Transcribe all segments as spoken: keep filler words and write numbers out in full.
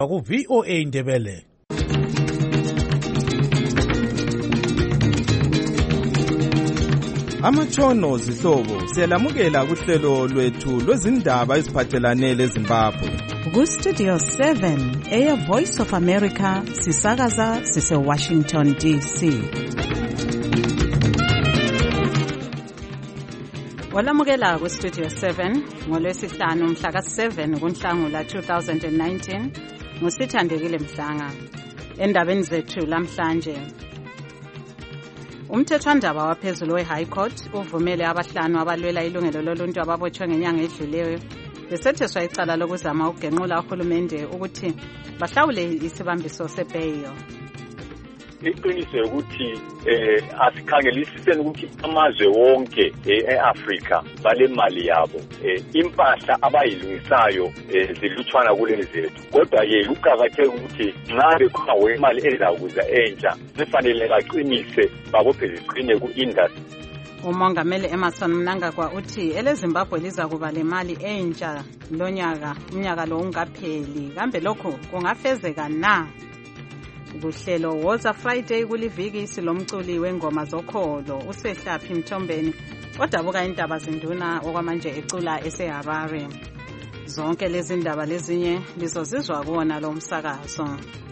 ku V O A Ndebele. Amatshono zihlobo siyalamukela kuhlelo lwethu lwezindaba eziphathelane leZimbabwe. Ku Studio seven eya Voice of America sisakaza sise Washington D C. Walamukela ku Studio seven ngolwesihlanu mhla ka seven kuNhlangula two thousand nineteen ngusithandekile Mhlanga. Endabeni zethu lamhlanje, umthethwandaba waphezulu we-High Court uvumele abahlanu abalwela ilungelo loluntu ababotshwe ngenyanga edluleyo besetheswa icala lokuzama ukugenqula uhulumende ukuthi bahlawule isibambiso sebheyo. Iqiniso ukuthi eh asikhangelisiseni ukuthi amazwe wonke eAfrika bale mali yabo impahla abayilungisayo ziluthwana kulezi zethu, kodwa ke uqhakatheke ukuthi nxa bekhona wemali ezakuza entsha kufanele baqinise babophe ziqine ku-industry. Umongameli Emmerson Mnangagwa uthi eleZimbabwe liza kuba le mali entsha lonyaka umnyaka lo ungapheli, kambe lokho kungafezeka na? Kuhlelo Woza Friday kuliviki silomculi wengoma zokholo uSehlaphi Mthombeni odabuka indaba zinduna okwamanje ecula eseHarare. Zonke lezi ndaba lezinye lizozizwa kuona lo msakazo.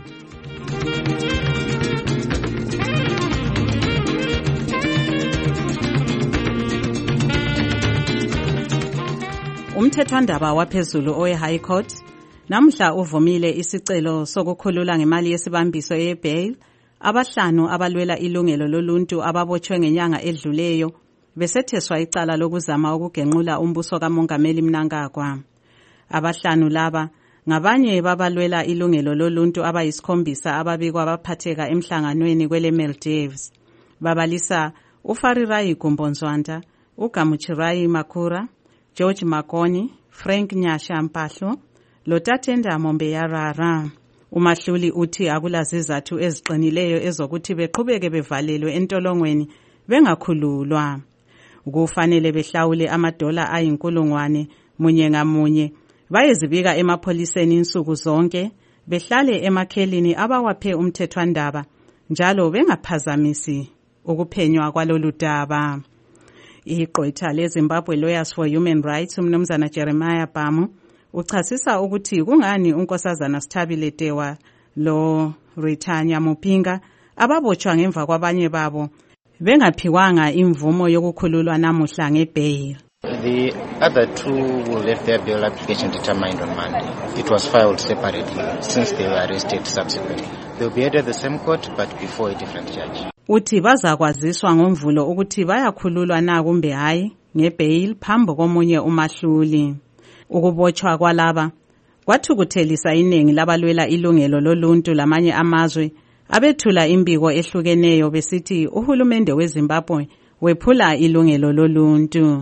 Umthethwandaba waphezulu owe-High Court namhla uvumile isicelo sokukhulula ngemali yesibambiso ye-bail abahlanu abalwela ilungelo loluntu ababotshwe ngenyanga edluleyo besetheswa icala lokuzama ukugenqula umbuso kaMongameli Mnangagwa. Abahlanu laba ngabanye babalwela ilungelo loluntu abayisikhombisa ababikwa baphatheka emhlanganweni kwele Maldives. Babalisa uFarirayi Gumbonzwanda, uGamuchirayi Makura, George Makoni, Frank Nyasha Mpahlo, Lotatenda Mombeyarara. Umahluli uthi akulazizathu eziqinileyo ezokuthi beqhubeke bevalelwe entolongweni bengakhululwa. Kufanele behlawule amadola ayinkulungwane munye ngamunye, bayezibika emapholiseni insuku zonke, behlale emakhelini abawaphe umthethwandaba njalo bengaphazamisi ukuphenywa kwalolu daba. Iqotha leZimbabwe Lawyers for Human Rights umnumzana Jeremiah Bamu uchasisa ukuthi kungani unkosazana Sithabile Dewa lo Ritanya Mupinga ababotshwa ngemva kwabanye babo bengaphiwanga imvumo yokukhululwa namuhla ngebail. The other two will have their bail application determined on Monday. It was filed separately since they were arrested subsequently. They will be heard at the same court but before a different judge. Uthi bazakwaziswa ngomvulo ukuthi bayakhululwa na kumbe hayi ngebail phambi komunye umahluli. Ukubotshwa kwalaba kwathukuthelisa iningi labalwela ilungelo loluntu lamanye amazwe abethula imbiko ehlukeneyo besithi uhulumende weZimbabwe wephula ilungelo loluntu.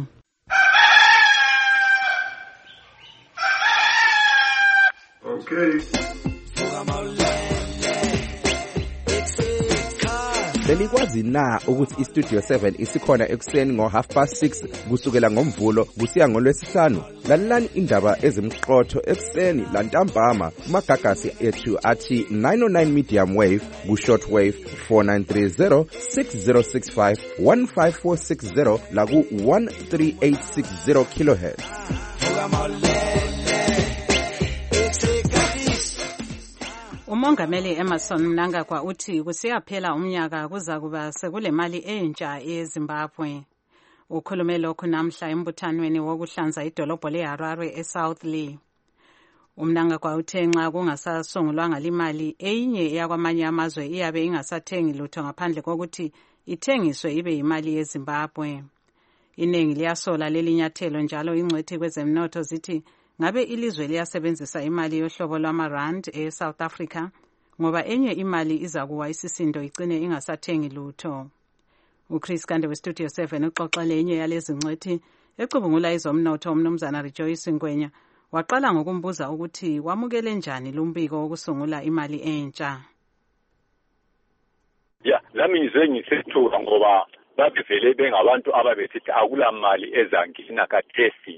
Okay. Belikwazi na ukuthi iStudio seven isikhona ekuseni ngo half past six kusukela ngomvulo kusiya ngolwesihlanu? Lalelani indaba ezimqotho ekuseni lantambama kumagagasi ethu athi nine oh nine medium wave ku short wave four nine three zero six zero six five one five four six zero la ku one three eight six zero kilohertz. Umongameli Emmerson Mnangagwa uthi kusiyaphela umnyaka kuza kuba sekule mali entsha eZimbabwe. Ukhulume lokhu namhla embuthanweni wokuhlanza idolobho leHarare eSouth Lee. Umnangagwa uthe nxa kungasasungulwanga limali eyinye yakwamanye amazwe iyabe ingasathengi lutho ngaphandle kokuthi ithengiswe ibe yimali yeZimbabwe. Iningi liyasola lelinyathelo njalo ingcwethi kwezemnotho zithi ngabe ilizwe liyasebenzisa imali yohlobo lwamarand eSouth Africa ngoba enye imali izakuwa isisindo igcine ingasathengi lutho. UChris Kande weStudio seven uxoxele enye yalezi ngcwethi ecubungula izomnotho umnumzana Rejoice Ngwenya waqala ngokumbuza ukuthi wamukele njani lumbiko wokusungula imali entsha. Ya, lami ngize ngisethuka ngoba babevele bengabantu ababesithi akula mali ezangina kathesi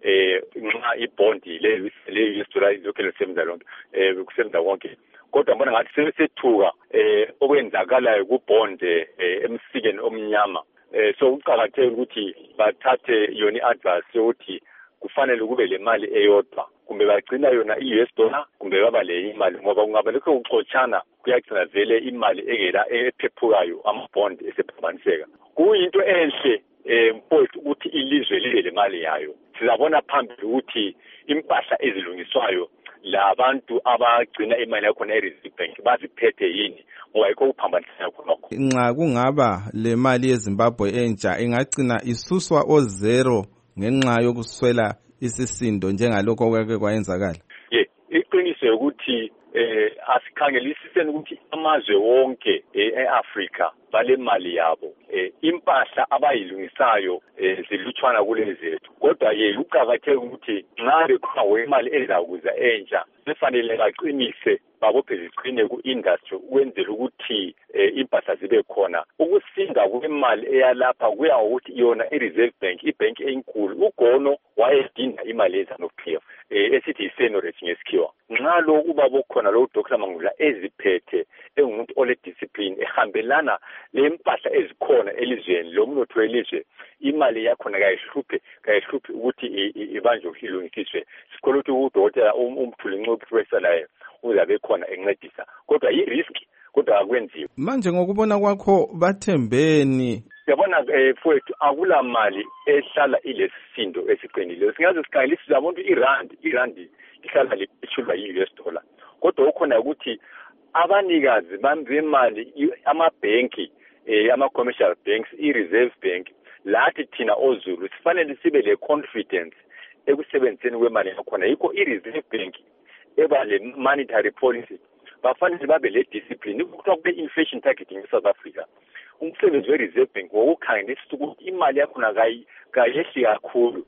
eh nxa ibondi le le U S dollar lokho lesemza lonke eh kusemza konke kodwa mbona ngathi sesethuka eh okwenzakalayo kubonde emsikeni omnyama eh so uqhakatheke ukuthi bathathe yona iadvice yokuthi kufanele kube le mali eyodwa kumbe bagcina yona i-U S dollar kumbe baba le imali ngoba kungaba lokho ukuxotshana kuyagcina vele imali engela ephephukayo amabond esephambaniseka kuyinto enhle eh mfowethu ukuthi ilizwe libe le mali yayo sizabona phambili ukuthi impahla ezilungiswayo labantu abagcina imali yakho e-Reserve Bank baziphethe yini ngoba yikho kuphambaniseka khonokho. Nxa kungaba le mali yeZimbabwe entsha ingagcina isuswa ozero ngenxa yokuswela isisindo njengalokho kwake kwayenzakala. Ye iqiniso ukuthi eh asikhangelisiseni ukuthi amazwe wonke eAfrica bale mali yabo eh impahla abayilungisayo zilutshwana kulezi zethu kodwa ye uqhakatheke ukuthi nxa bekhona imali ezakuza entsha kufanele baqinise babophe ziqine ku-industry ukwenzela ukuthi impahla zibe khona ukusinda kwemali eyalapha kuya ukuthi yona i-Reserve Bank ibhanki enkulu ugono wayedinga imali ezano P F esithi i-seniority ngesikhiwa nxa lo kuba bokhona lo Doctor Mangula eziphethe engumuntu ole discipline ehambelana lempahla ezikhona elizweni lo mnotho welizwe imali yakhona kayihluphe kayihluphe ukuthi ibanjwe ilungisiswe sikolo ukuthi udokotela umthuli ncophi wesalayo uzabe khona encedisa kodwa i-risk kodwa akwenziwa manje ngokubona kwakho bathembeni yabona mfowethu akula mali ehlala ilesisindo esiqinile singaze sikhangelisa zabona irand irand ihlala liphishulwa yi-U S dollar kodwa ukhona ukuthi abanikazi bemali amabhenki eh ama-commercial banks i-Reserve Bank lathi thina ozulu sifanele sibe le confidence ekusebenziseni kwemali yakhona yikho i-Reserve Bank eba le monetary policy bafanele babe le discipline ukuthiwa kube inflation targeting eSouth Africa umsebenzi we-Reserve Bank wokukhangelisa ukuthi imali yakhona kayehli kakhulu.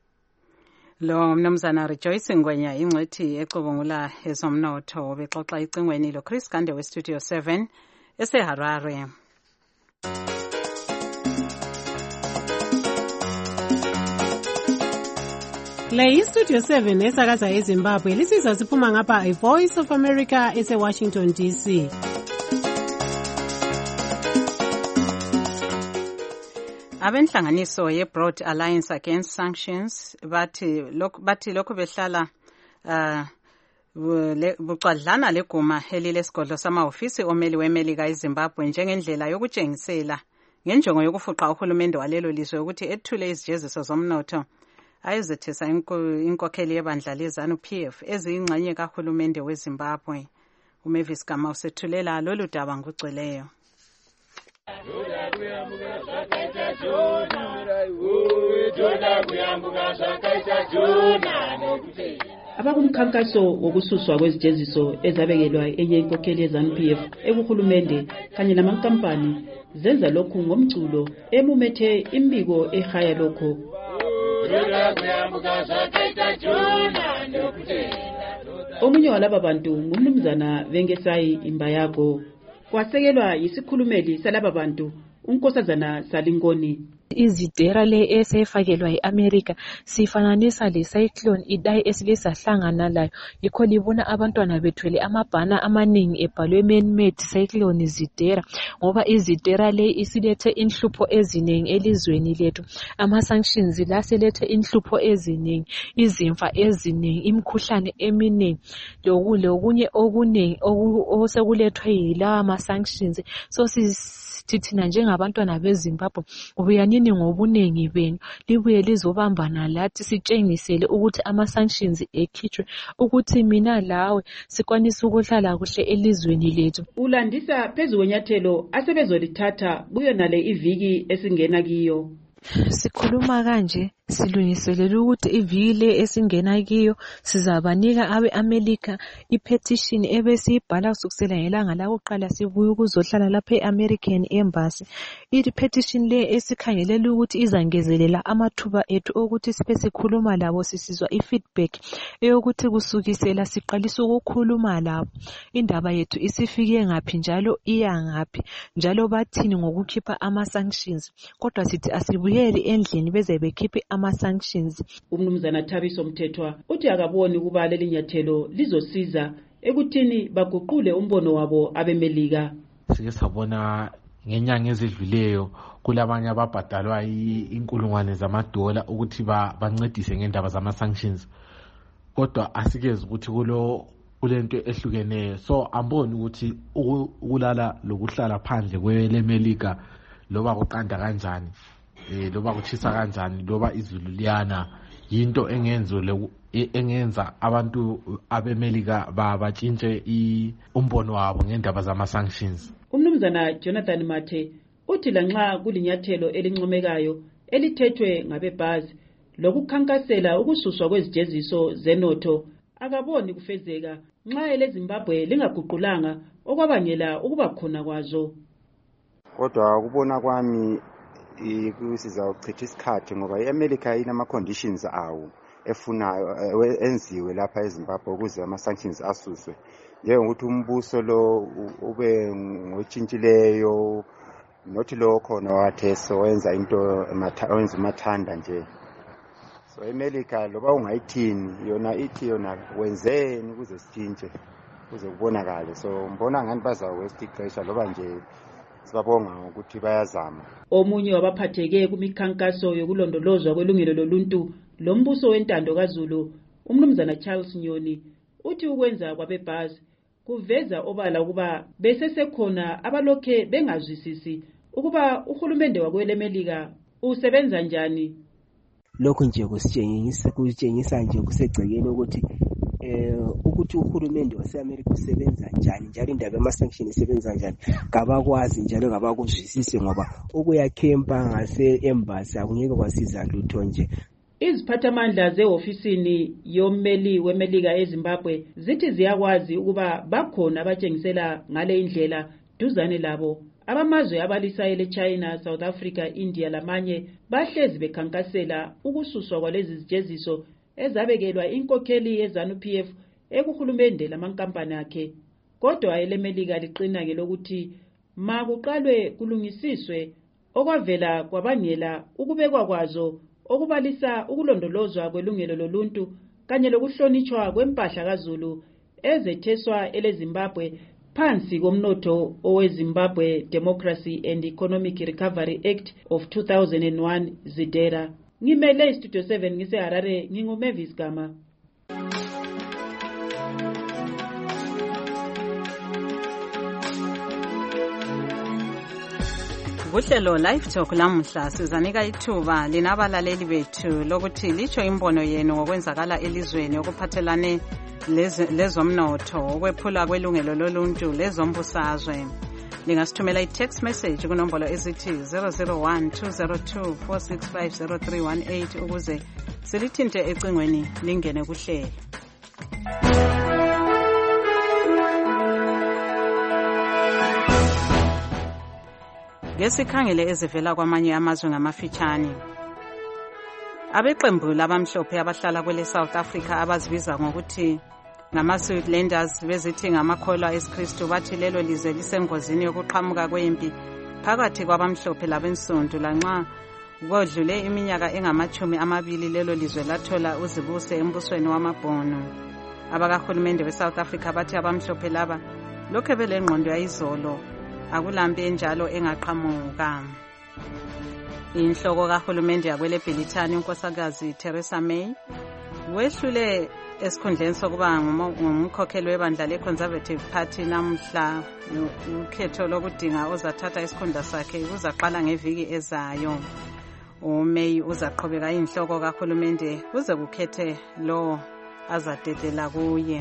Lo mnumzana Rejoice Ngwenya ingcwethi ecubungula ezomnotho bexoxa icingweni lo Chris Gande we Studio seven eseHarare. Le iStudio seven esakaza eZimbabwe lisizwa siphuma ngapha iVoice of America eseWashington D C. Abenhlanganiso ye-Broad Alliance Against Sanctions bathi lokho bathi lokho behlala uh bucwadlana leguma elilesigodlo samahofisi omeli weMelika eZimbabwe njengendlela yokutshengisela ngenjongo yokufuqa uhulumende walelo lizwe ukuthi ethule izijeziso zomnotho ayezethesa inkokheli yebandla lezanu P F eziyingxenye kahulumende weZimbabwe. uMavis Gama usethulela lolu daba ngugcweleyo. Abakumkhankaso wokususwa kwezijeziso ezabekelwa enye inkokheli yezanu P F ekuhulumende kanye namankampani zenza lokhu ngomculo emumethe imbiko ehaya lokho. Omunye walaba bantu ngumnumzana Vengesayi Imbayako kwasekelwa yisikhulumeli salaba bantu unkosazana Salingoni. Izidera le esefakelwa eAmerica sifananisa le cyclone idai esilesahlangana layo yikho libona abantwana bethwele amabhana amaningi ebhalwe man-made cyclone izidera ngoba izidera le isilethe inhlupho eziningi elizweni lethu ama sanctions la selethe inhlupho eziningi izimfa eziningi imkhuhlane eminingi lokunye okuningi osekulethwe yila ama sanctions so thina njengabantwana beZimbabwe ubuyanini ngobunengi benu libuye lizobambana lathi sitshengisele ukuthi ama sanctions ekhitshwe ukuthi mina lawe sikwanisa ukuhlala kuhle elizweni lethu. Ulandisa phezu kwenyathelo asebezolithatha kuyo nale iviki esingena kiyo. Sikhuluma kanje silungiselela ukuthi iviki le esingena kiyo sizabanika abe-America i-petition ebesiyibhala kusukela ngelanga lakuqala sibuye ukuzohlala lapha e-American Embassy. I-petition le esikhangelela ukuthi izangezelela amathuba ethu ukuthi sibe sikhuluma labo sisizwa i-feedback eyokuthi kusukisela siqalisa ukukhuluma labo indaba yethu isifike ngaphi njalo iya ngaphi njalo bathini ngokukhipha ama-sanctions kodwa sithi asibu bebuyele endlini beze bekhiphe ama-sanctions. Umnumzana Thabiso Mthethwa uthi akaboni ukuba leli nyathelo lizosiza ekuthini baguqule umbono wabo abemelika. Sike sabona ngenyanga ezidluleyo kulabanye ababhadalwa inkulungwane zamadola ukuthi bancedise ngendaba zama-sanctions, kodwa asikezi ukuthi kulo kulento ehlukeneyo. So amboni ukuthi ukulala lokuhlala phandle kwelemelika loba kuqanda kanjani eh loba kuchisa kanjani loba izulu liyana yinto engenzo engenza abantu abemelika babatshintshe umbono wabo ngendaba zama-sanctions. Umnumzana Jonathan Mathe uthi lanxa kulinyathelo elincomekayo elithethwe ngabebhazi lokukhankasela ukususwa kwezijeziso zenotho, akaboni kufezeka nxa eleZimbabwe lingaguqulanga okwabangela ukuba khona kwazo. Kodwa ukubona kwami kusiza ukuchitha isikhathi ngoba iAmerica inama conditions awo efunayo enziwe lapha eZimbabwe ukuze ama-sanctions asuswe, njengokuthi umbuso lo ube ngotshintshileyo, nothi lo khona watheso wenza into wenza umathanda nje. So iAmerica loba ungayithini yona ithi yona wenzeni ukuze sitshintshe kuze kubonakale. So mbona ngani baza waste ixesha loba nje sibabonga ukuthi bayazama. Omunye wabaphatheke kumikhankaso yokulondolozwa kwelungelo loluntu lombuso wentando kaZulu, umnumzana Charles Nyoni, uthi ukwenza kwabebhazi kuveza obala ukuba besesekhona abalokhe bengazwisisi ukuba uhulumende wakwelemelika usebenza njani. Lokho nje kusitshengisa kutshengisa nje kusegcekeni ukuthi eh ukuthi uhulumende waseAmerica usebenza njani njalo indaba yama-sanctions isebenza njani kabakwazi njalo kabakuzwisisi, ngoba ukuyakhempa ngase embassy akungeke kwasiza lutho nje. Iziphathamandla zeofisini yommeli wemelika eZimbabwe zithi ziyakwazi ukuba bakhona abatshengisela ngale indlela duzane labo. Abamazwe abalisayo leChina, South Africa, India lamanye bahlezi bekhankasela ukususwa kwalezi zijeziso ezabekelwa inkokheli yeZANU-P F ekuhulumende lamankampani akhe. Kodwa elemelika liqina ngelokuthi ma kuqalwe kulungisiswe okwavela kwabangela ukubekwa kwazo okubalisa ukulondolozwa kwelungelo loluntu kanye lokuhlonitshwa kwempahla kaZulu ezetheswa eleZimbabwe phansi komnotho oweZimbabwe Democracy and Economic Recovery Act of two thousand one ZIDERA. Ngimele Studio seven ngise Harare, nginguMavis Gama. Kuhlelo Live Talk lamuhla sizanika ithuba linabalaleli bethu lokuthi licho imbono yenu ngokwenzakala elizweni okuphathelane lezomnotho, okwephula kwelungelo loluntu lezombusazwe. Lingasithumela i-text message kunombolo ezithi zero zero one two zero two four six five zero three one eight ukuze silithinte ecingweni lingene kuhlelo. Ngesikhangele ezivela kwamanye amazwe ngamafitshane. Abeqembu labamhlophe abahlala kwele South Africa abazibiza ngokuthi ngama-Switzerlanders bezithi ngamakholwa esikristu bathi lelo lizwe lisengozini yokuqhamuka kwempi phakathi kwabamhlophe labensundu, lanxa kodlule iminyaka engamachumi amabili lelo lizwe lathola uzibuse embusweni wamabhono. Abakahulumende we-South Africa bathi abamhlophe laba lokhe belengqondo yayizolo akulambi enjalo engaqhamuka. Inhloko kahulumende yakwele Bhelithani unkosikazi Theresa May wehlule esikhundleni sokuba ngumkhokheli webandla le-Conservative Party namhla. Ukhetho lokudinga ozathatha isikhundla sakhe kuzaqala ngeviki ezayo. uMay uzaqhubeka inhloko kahulumende kuze kukhethe lo azatetela kuye.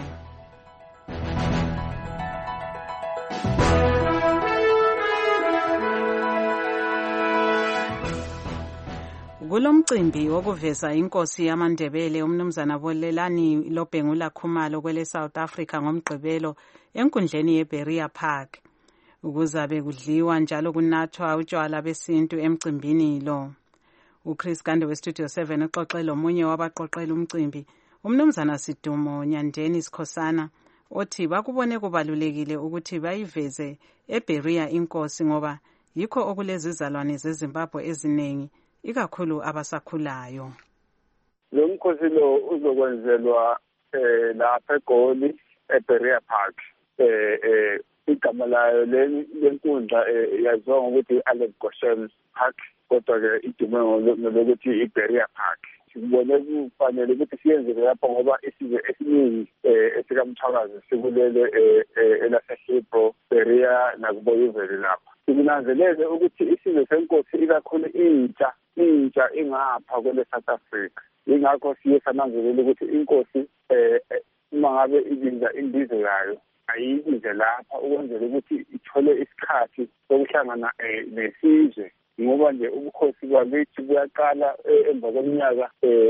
Kulomcimbi wokuveza inkosi yamaNdebele umnumzana Bolelani Lobhengula Khumalo kwele South Africa ngomgqibelo enkundleni yeBeria Park. Ukuzabe kudliwa njalo kunathwa utshwala besintu emcimbini lo. uChris Gande weStudio seven uxoxela omunye wabaqoqela umcimbi umnumzana Sidumo Nyandeni Sikhosana othi bakubone kubalulekile ukuthi bayiveze eBeria inkosi ngoba yikho okulezizalwane zeZimbabwe eziningi ikakhulu abasakhulayo. Lo mkhosi lo uzokwenzelwa eh lapha eGoli eBerea Park. Eh eh igama layo lenkundla yaziwa ngokuthi Alec Goshen Park, kodwa ke idume ngokuthi iBerea Park. Sibone kufanele ukuthi siyenze lapho ngoba isizwe esiningi esikaMthwakazi sikulele elaseHebro, Berea nakuboyivele lapha. Sikunanzelele ukuthi isizwe senkosi ikakhulu intsha intsha ingapha kwele South Africa. Ingakho siye sananzelela ukuthi inkosi uma ngabe izinza indizo yayo ayibize lapha ukwenzela ukuthi ithole isikhathi sokuhlangana nesizwe, ngoba nje ubukhosi bakithi buyaqala emva kweminyaka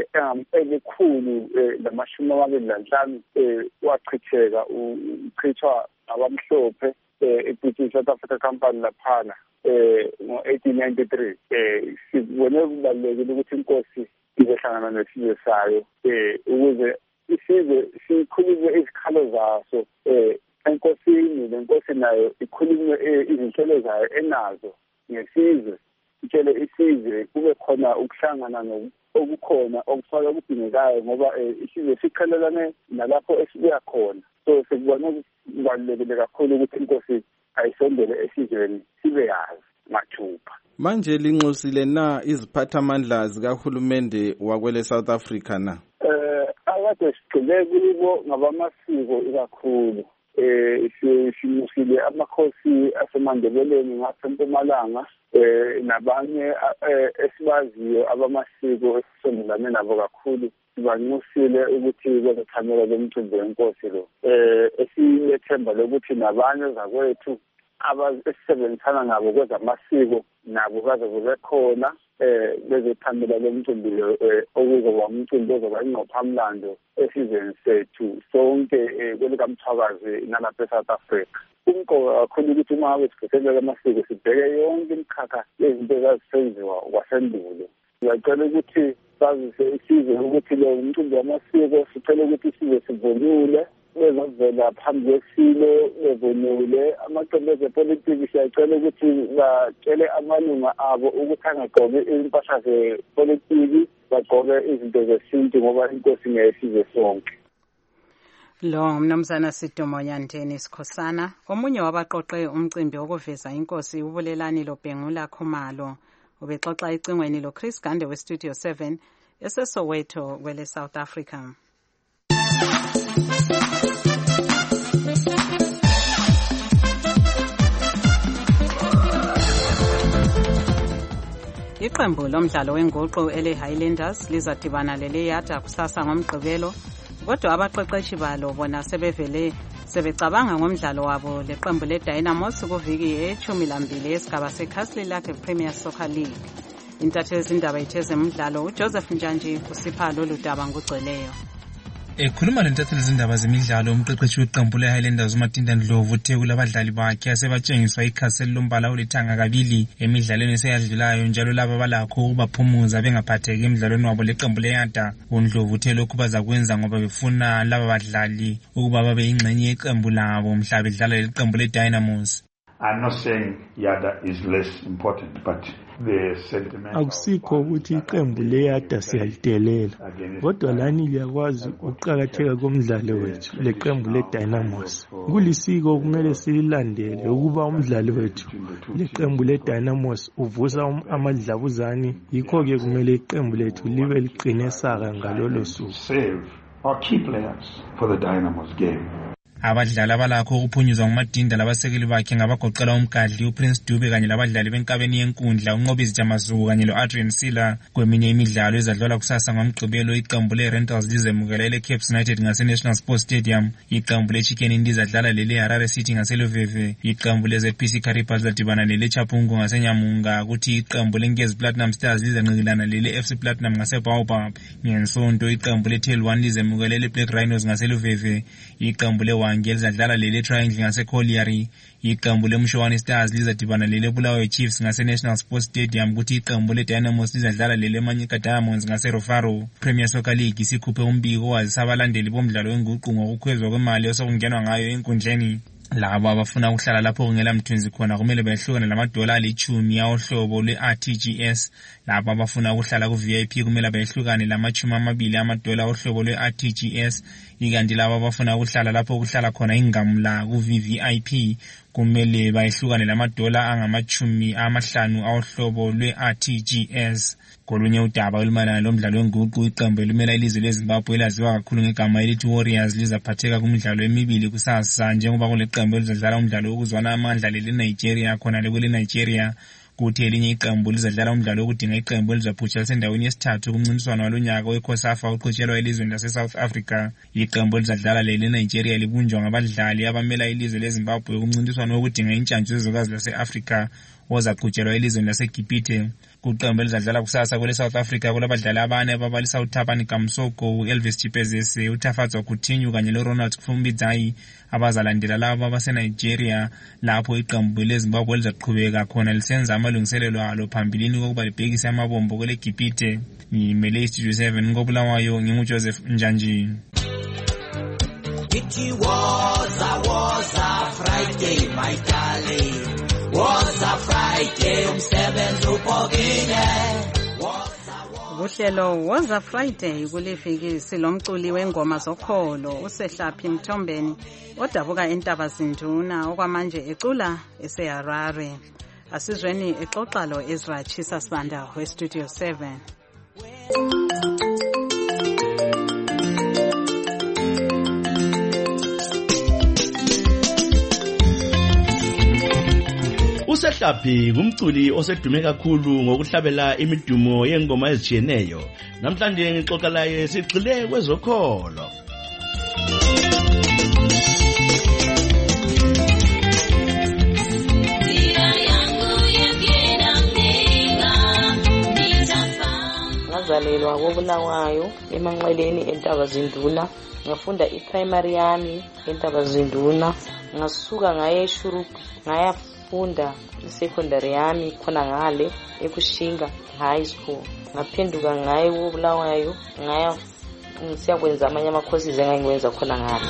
engamikhulu namashumi amabili nanhlanu wachitheka uchithwa abamhlophe eBritish South Africa Company laphana ngo-eighteen ninety-three. Sibone kubalulekile ukuthi inkosi izohlangana nesizwe sayo ukuze isizwe sikhulume izikhalo zaso enkosini, lenkosi nayo ikhulume izinhlelo zayo enazo ngesizwe, itshele isizwe kube khona ukuhlangana okukhona okufaka okudingekayo, ngoba isizwe siqhelelane nalapho esibuya khona. So sikubona kubalulekile kakhulu ukuthi inkosi ayisondele esizweni sibe yazi mathupha. Manje linxusile na iziphathamandla zikahulumende wakwele South Africa na? Eh akade sigcile kubo ngabamasiko ikakhulu. Eh simusile amakhosi asemandebeleni ngaseMpumalanga eh nabanye esibaziyo abamasiko esisondelane nabo kakhulu. Sibanxusile ukuthi bezothamela lomcimbi wenkosi lo. Eh esiyethemba lokuthi nabanye zakwethu abasebenzisana nabo kwezamasiko nabo bazobe khona eh bezothamela lomcimbi okuzoba umcimbi ozoba ingqophamlando esizweni sethu sonke kwelikaMthwakazi nalapha eSouth Africa. Umqoka kakhulu ukuthi uma ngabe sikhethelele amasiko sibheke yonke imikhakha yezinto ezazisenziwa kwasendulo. Ngiyacela ukuthi bazise isizwe ukuthi lo umcimbi wamasiko sicela ukuthi isizwe sivunule bezovela phambi kwesilo bevunule. Amaqembu ezepolitiki siyacela ukuthi batshele amalunga abo ukuthi angagqoki impahla zepolitiki, bagqoke izinto zesintu ngoba inkosi ngeyesizwe sonke. Lo mnumzana Sidumo Nyandeni Sikhosana, omunye wabaqoqe umcimbi wokuveza inkosi uBulelani Lobhengula Khumalo, ubexoxa icingweni lo Chris Gande we Studio seven eseSoweto kwele South Africa. Iqembu lomdlalo wenguqu ele Highlanders lizadibana lele Yata kusasa ngomgqibelo, kodwa abaqeqeshi balo bona sebevele sebecabanga ngomdlalo wabo leqembu leDynamos kuviki echumi lambili esigaba seCastle Lake Premier Soccer League. Intatheli zindaba itheze umdlalo uJoseph Njanji usipha lolu daba ngugcweleyo. Ekhuluma lentatheli zindaba zemidlalo umqeqeshi weqembu leHighlanders uMatinda Ndlovu uthe kulabadlali bakhe asebatshengiswa ikhaseli lombala olithanga kabili emidlalweni eseyadlulayo, njalo laba balakho ukubaphumuza bengaphatheki emidlalweni wabo leqembu leYata. uNdlovu uthe lokhu bazakwenza ngoba befuna laba badlali ukuba babe yingxenye yeqembu labo mhla bedlala leqembu leDynamos. I'm not saying Yada is less important, but the sentiment akusikho ukuthi iqembu leYada siyalidelela, kodwa lani liyakwazi ukuqhakatheka komdlalo wethu leqembu leDynamos. Kulisiko okumele sililandele ukuba umdlalo wethu leqembu leDynamos uvusa amadlabuzane, yikho ke kumele iqembu lethu libe liqine saka ngalolo suku. Save our key players for the Dynamos game. Abadlali abalakho ukuphunyuzwa nguMadinda labasekeli bakhe ngabagoqela umgadli uPrince Dube kanye labadlali benkabeni yenkundla uNqobisi Jamazuku kanye loAdrian Sila. Kweminye imidlalo ezadlala kusasa ngomgqibelo iqembu leRentals lizemukela leCapes United ngaseNational Sports Stadium, iqembu leChicken Indies adlala leleHarare City ngaseLuveve, iqembu leZPC Caripas ladibana leleChapungu ngaseNyamunga, kuthi iqembu leNkezi Platinum Stars lizanqikilana leleFC Platinum ngaseBaobab. Ngensonto iqembu leTail One lizemukela leBlack Rhinos ngaseLuveve, iqembu le ngezadlala lele Triangle ngaseCollieri, iqembu leMshowani Stars lizadibana lele Bulawayo Chiefs ngaseNational Sports Stadium, kuthi iqembu leDynamos lizadlala lele Manyika Diamonds ngaseRofaro. Premier Soccer League isikhuphe umbiko wazisa abalandeli bomdlalo wenguqu ngokukhwezwa kwemali osokungenwa ngayo enkundleni. labo abafuna ukuhlala lapho kungela mthunzi khona kumele behlukane lamadola alichumi awehlobo lwe-R T G S. Labo abafuna ukuhlala ku-V I P kumele behlukane lamachumi amabili amadola ohlobo lwe-R T G S. Ikanti labo abafuna ukuhlala lapho kuhlala khona ingamla ku-V V I P kumele bayehlukane lamadola angamachumi amahlanu awehlobo lwe-R T G S. Kolunye udaba olumayelana lomdlalo wenguqu, iqembu elimela ilizwe leZimbabwe elaziwa kakhulu ngegama elithi Warriors lizaphatheka kumidlalo emibili kusasa njengoba kule qembu elizadlala umdlalo wokuzwana amandla leleNigeria khona lekule Nigeria. Kuthi elinye iqembu lizadlala umdlalo wokudinga iqembu elizaphutsha lisendaweni yesithathu kumncintiswano walonyaka weCOSAFA oqhutshelwa elizweni lase-South Africa. Iqembu elizadlala leleNigeria libunjwa ngabadlali abamela ilizwe leZimbabwe kumncintiswano wokudinga intshantshu zezwekazi lase-Africa ozaqhutshelwa elizweni laseGibhithe. Kuqembu elizadlala kusasa kwele South Africa kulabadlali abane ababalisa uThabani Kamsoko, uElvis Chipezese, uThafatswa Coutinho kanye loRonald Khumbidzai abazalandela labo abaseNigeria, lapho iqembu leZimbabwe lizaqhubeka khona lisenza amalungiselelo alo phambilini kokuba libhekise amabombo kwele Gibhithe. Ngimele iStudio seven ngoBulawayo, nginguJoseph Njanji. It was a was a Friday, my darling. Was a Friday, umsebenzi upokile. Uhlelo was a Friday kulifikisi lomculi wengoma zokholo uSehlaphi Mthombeni odabuka eNtabazinduna okwamanje ecula eseHarare. Asizweni exoxa lo Ezra Chisa Sanda weStudio seven. uSehlaphi ngumculi osedume kakhulu ngokuhlabela imidumo yengoma ezitshiyeneyo. Namhlanje ngixoxa laye sigxile kwezokholo. Ngazalelwa koBulawayo emanxeleni eNtabazinduna, ngafunda iprimary yami eNtabazinduna, ngasuka ngaye eShuruku ngaya funda isecondary yami khona ngale ekushinga high school, ngaphenduka ngaye koBulawayo ngaya ngisiya kwenza amanye ama-courses engangikwenza khona ngale.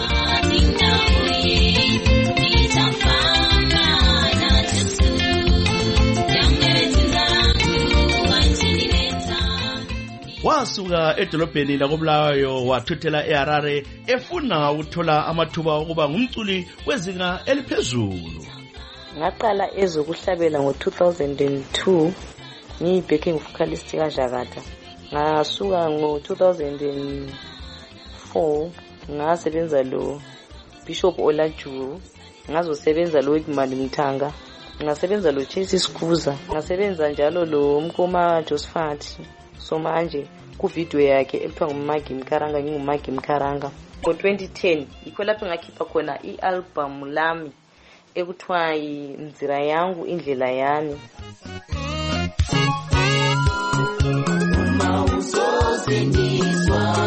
Wasuka edolobheni lakoBulawayo wathuthela eHarare efuna ukuthola amathuba okuba ngumculi wezinga eliphezulu. Ngaqala ezokuhlabela ngo-two thousand two ngiyi-backing vocalist kaJakata. Ngasuka ngo-two thousand four ngasebenza lo Bishop Olajuru, ngazosebenza lo Ikmali Mthanga, ngasebenza lo Chase Skuza, ngasebenza njalo lo Mkoma Josephat. So manje ku video yakhe ekuthiwa nguMagi Mkaranga, ngingumagi Mkaranga. Ngo-twenty ten yikho lapho ngakhipha khona i-album lami ekuthiwa Inzira Yangu Indlela Yami. Uma uzozindiswa,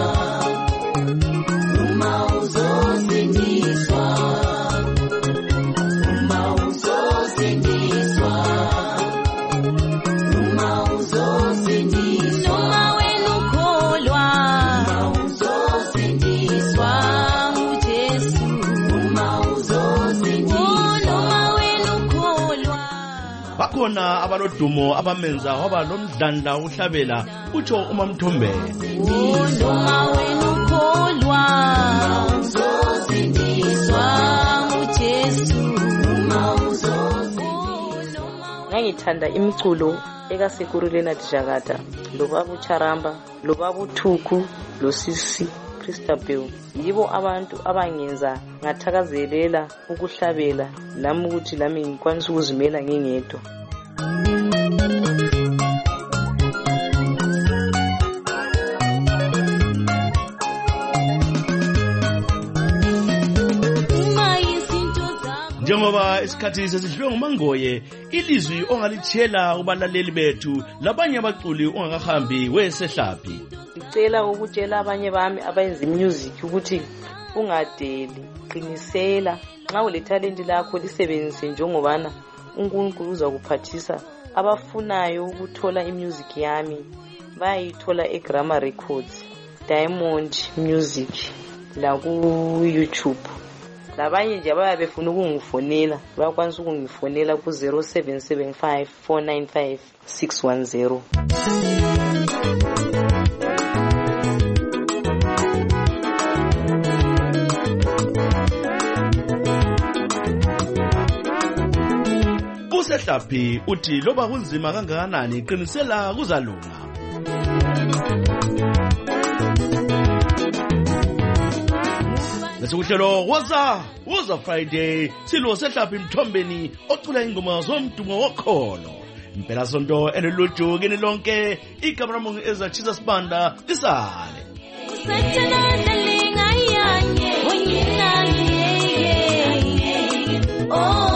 uma uzozindiswa, uma uzozindiswa, uma uzozindiswa, noma wena ukholwa, uma uzozindiswa uJesu, uma uzozindiswa, noma wena ukholwa. Bakhona abalodumo abamenza waba lomdlandla uhlabela utsho uMamthombeni. Noma wena ukholwa, uzozindiswa uJesu, uma uzozindiswa. Ngangithanda imiculo ekaSekurulena Jakata, lo Babu Charamba, lo Babu Thuku, lo Sisi Christabel. Yibo abantu abangenza ngathakazelela ukuhlabela nami ukuthi lami ngikwanisa ukuzimela ngingedwa. Njengoba isikhathi sesidliwe nguMangoye, ilizwi ongalitshela kubalaleli bethu labanye abaculi ungakahambi weSehlaphi. Ngicela ukutshela abanye bami abayenza music ukuthi ungadeli, qinisela. Nxa ulethalenti lakho lisebenzise njengobana uNkulunkulu uzakuphathisa. Abafunayo ukuthola imusic yami bayithola eGrammar Records, Diamond Music la ku YouTube. labanye nje abayabe befuna ukungifonela bayakwanisa ukungifonela ku zero seven seven five four nine five six one zero. Usehlaphi uthi loba kunzima kangakanani qinisela kuzalunga. Lesikuhlelo waza waza Friday silo Sehlaphi Mthombeni ocula ingoma zomdumo wokholo. Impela sonto eluluju kini lonke igama lamungu ezachisa sibanda lisale. Oh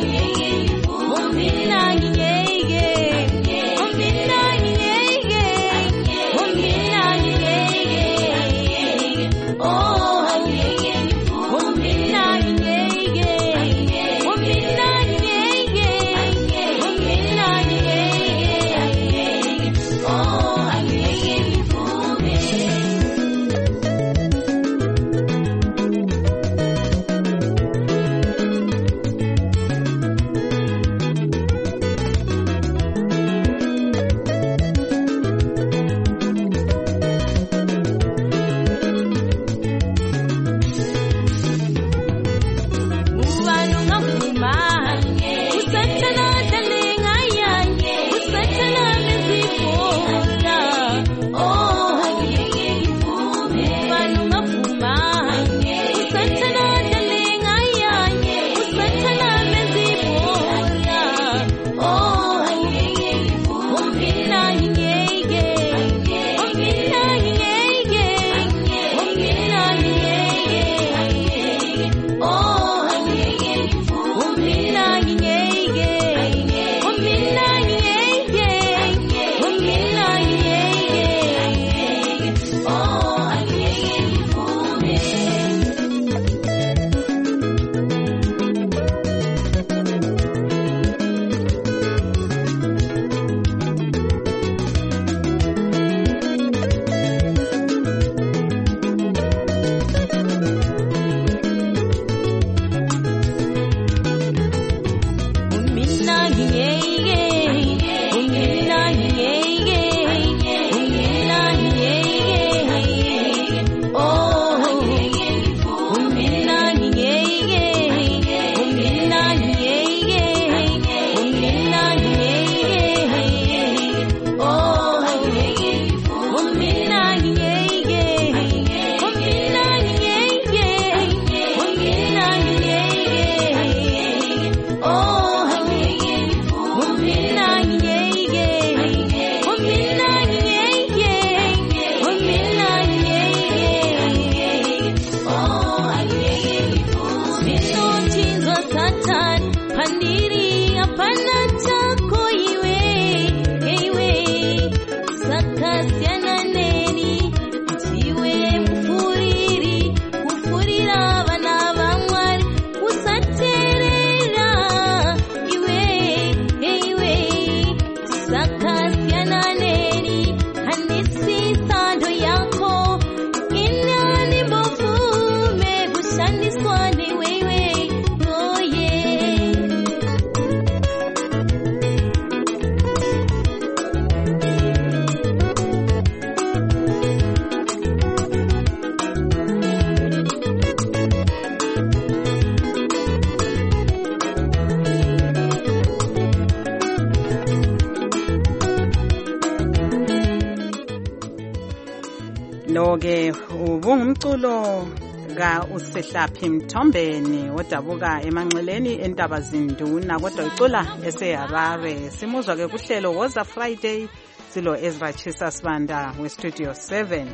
Lo-ke ubungumculo ka uSehlaphi Mthombeni odabuka emanxeleni eNtabazinduna kodwa icula eseHarare. Simuzwa ke kuhlelo Woza Friday silo Ezra Chisa Sibanda we Studio seven.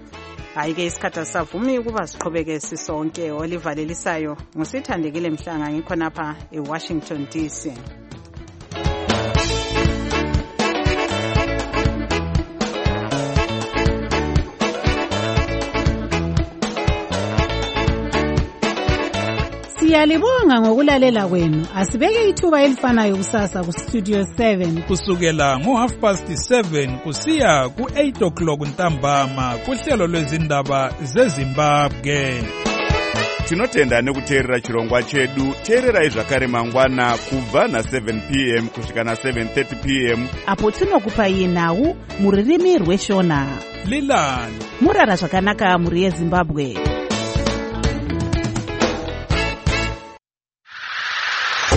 Hayi ke isikhatha savumi ukuba siqhubeke sisonke olivalelisayo ngusithandekile Mhlanga ngikhonapha eWashington D C. Siyalibonga ngokulalela kwenu. Asibeke ithuba elifanayo kusasa ku Studio seven. Kusukela ngo half past seven kusiya ku eight o'clock ntambama kuhlelo lwezindaba zeZimbabwe. tinotenda nekuteerera chirongwa chedu. Teererai zvakare mangwana kubva na seven p m kusvika na seven thirty p m apo tinokupai nhau mururimi rweshona. Lilani murara zvakanaka muri yeZimbabwe.